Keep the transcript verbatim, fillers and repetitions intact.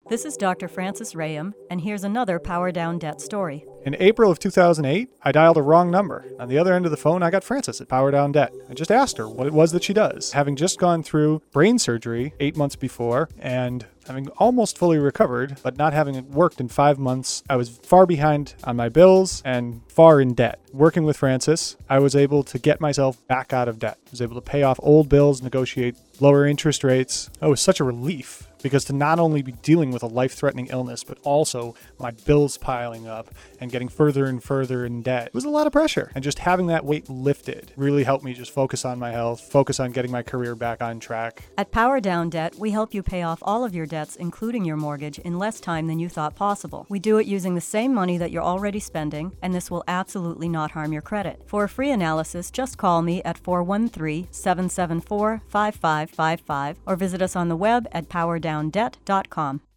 This is Doctor Francis Rayam, and here's another Power Down Debt story. In April of two thousand eight, I dialed a wrong number. On the other end of the phone, I got Frances at Power Down Debt. I just asked her what it was that she does, having just gone through brain surgery eight months before and having almost fully recovered, but not having worked in five months. I was far behind on my bills and far in debt. Working with Frances, I was able to get myself back out of debt. I was able to pay off old bills, negotiate lower interest rates. Oh, it was such a relief. Because to not only be dealing with a life-threatening illness, but also my bills piling up and getting further and further in debt, it was a lot of pressure. And just having that weight lifted really helped me just focus on my health, focus on getting my career back on track. At Power Down Debt, we help you pay off all of your debts, including your mortgage, in less time than you thought possible. We do it using the same money that you're already spending, and this will absolutely not harm your credit. For a free analysis, just call me at four one three, seven seven four, five five five five or visit us on the web at power down debt dot com.